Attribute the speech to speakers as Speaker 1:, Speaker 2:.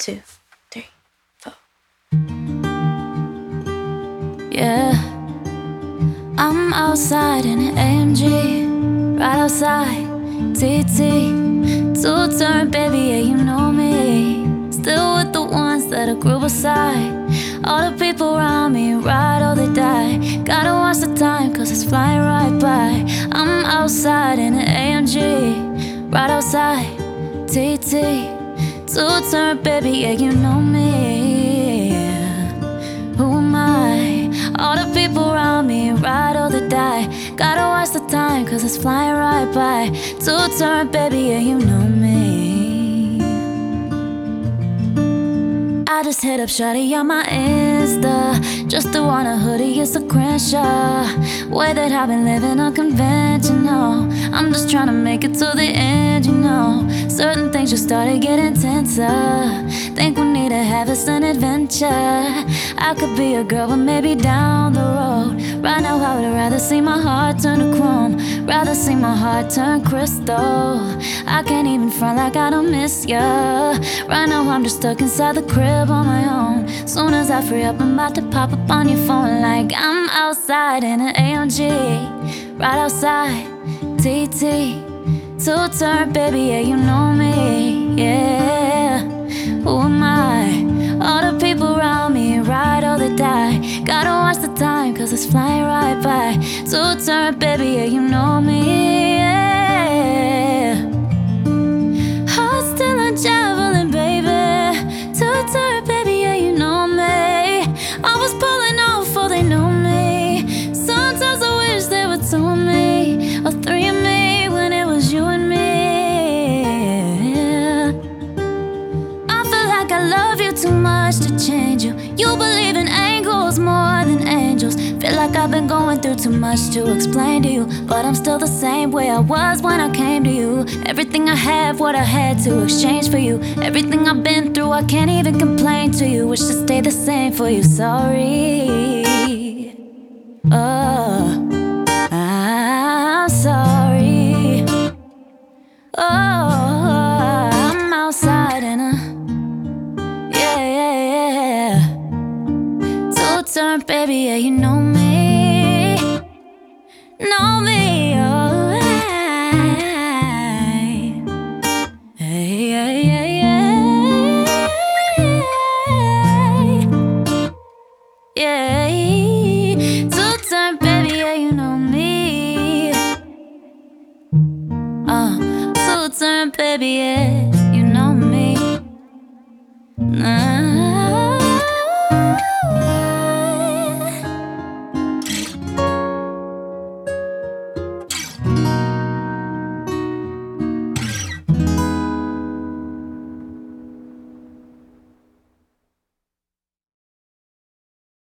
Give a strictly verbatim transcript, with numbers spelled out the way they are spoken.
Speaker 1: two, three, four.
Speaker 2: Yeah, I'm outside in an A M G, right outside T T, two-turn baby, yeah, you know me. Still with the ones that I grew beside. All the people around me, ride or they die. Gotta watch the time, cause it's flying right by. I'm outside in an A M G, right outside T T, two-turn baby, yeah, you know me. Who am I? All the people around me, ride or they die. Gotta watch the time, cause it's flying right by. Two-turn baby, yeah, you know me. I just hit up shawty on my Insta, just to want a hoodie, it's a Crenshaw. Way that I've been living unconventional. I'm just trying to make it to the end, you know. Certain things just started getting intenser. Think we need to have us an adventure. I could be a girl, but maybe down the road. Right now I would rather see my heart turn to chrome, rather see my heart turn crystal. I can't even front like I don't miss ya. Right now I'm just stuck inside the crib on my own. Soon as I free up, I'm about to pop up on your phone. Like I'm outside in an A M G, right outside T T, two-turn baby, yeah, you know me. Yeah, who am I? All the people around me, ride or they die. Gotta watch the time, cause it's flying right by. Two-turn baby, yeah, you know me. Yeah, heart still on javelin, baby. Two-turn baby, yeah, you know me. I was pulling off before they knew me. Sometimes I wish there were two of me, or three of me, when it was you and me. I feel like I love you too much to change you. You believe in angels more than angels. Feel like I've been going through too much to explain to you, but I'm still the same way I was when I came to you. Everything I have, what I had to exchange for you. Everything I've been through, I can't even complain to you. Wish to stay the same for you, sorry. Oh, I'm sorry. Oh, I'm outside in a, yeah, yeah, yeah. Two-turn baby, yeah, you know me. Know me, oh, hey, yeah, yeah, yeah, yeah. Two-turn baby, yeah, you know me. Uh, two-turn baby, yeah, you know me. Nah.